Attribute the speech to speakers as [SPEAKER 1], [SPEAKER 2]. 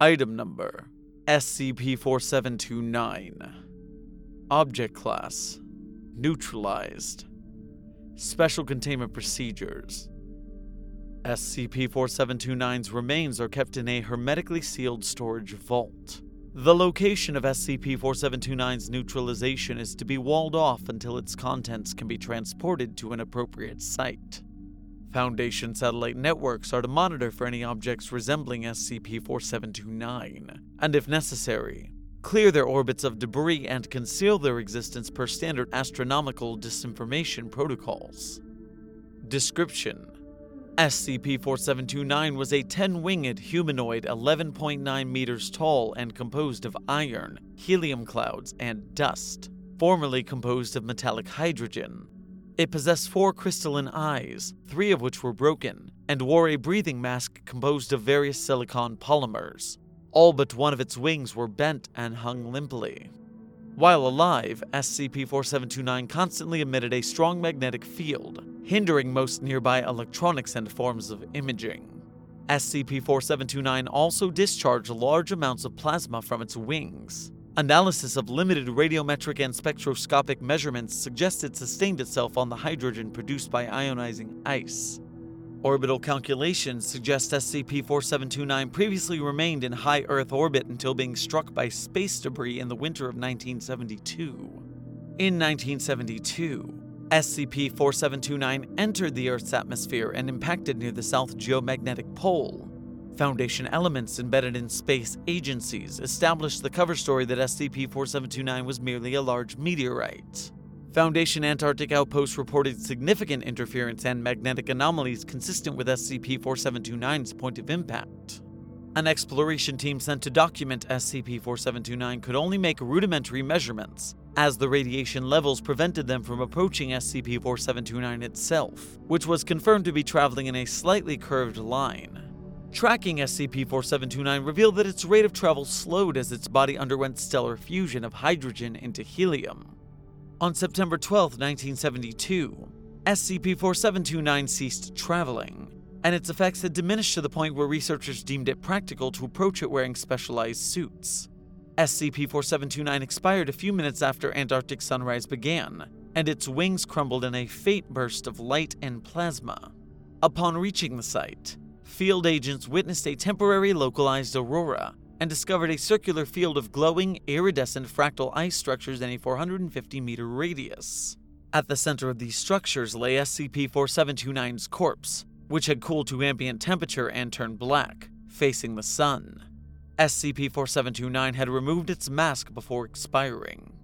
[SPEAKER 1] Item Number: SCP-4729. Object Class: Neutralized. Special Containment Procedures: SCP-4729's remains are kept in a hermetically sealed storage vault. The location of SCP-4729's neutralization is to be walled off until its contents can be transported to an appropriate site. Foundation satellite networks are to monitor for any objects resembling SCP-4729, and if necessary, clear their orbits of debris and conceal their existence per standard astronomical disinformation protocols. Description: SCP-4729 was a 10-winged humanoid 11.9 meters tall and composed of iron, helium clouds, and dust, formerly composed of metallic hydrogen. It possessed 4 crystalline eyes, 3 of which were broken, and wore a breathing mask composed of various silicon polymers. All but one of its wings were bent and hung limply. While alive, SCP-4729 constantly emitted a strong magnetic field, hindering most nearby electronics and forms of imaging. SCP-4729 also discharged large amounts of plasma from its wings. Analysis of limited radiometric and spectroscopic measurements suggests it sustained itself on the hydrogen produced by ionizing ice. Orbital calculations suggest SCP-4729 previously remained in high Earth orbit until being struck by space debris in the winter of 1972. In 1972, SCP-4729 entered the Earth's atmosphere and impacted near the South Geomagnetic Pole. Foundation elements embedded in space agencies established the cover story that SCP-4729 was merely a large meteorite. Foundation Antarctic Outpost reported significant interference and magnetic anomalies consistent with SCP-4729's point of impact. An exploration team sent to document SCP-4729 could only make rudimentary measurements, as the radiation levels prevented them from approaching SCP-4729 itself, which was confirmed to be traveling in a slightly curved line. Tracking SCP-4729 revealed that its rate of travel slowed as its body underwent stellar fusion of hydrogen into helium. On September 12, 1972, SCP-4729 ceased traveling, and its effects had diminished to the point where researchers deemed it practical to approach it wearing specialized suits. SCP-4729 expired a few minutes after Antarctic sunrise began, and its wings crumbled in a faint burst of light and plasma. Upon reaching the site, field agents witnessed a temporary localized aurora and discovered a circular field of glowing, iridescent fractal ice structures in a 450-meter radius. At the center of these structures lay SCP-4729's corpse, which had cooled to ambient temperature and turned black, facing the sun. SCP-4729 had removed its mask before expiring.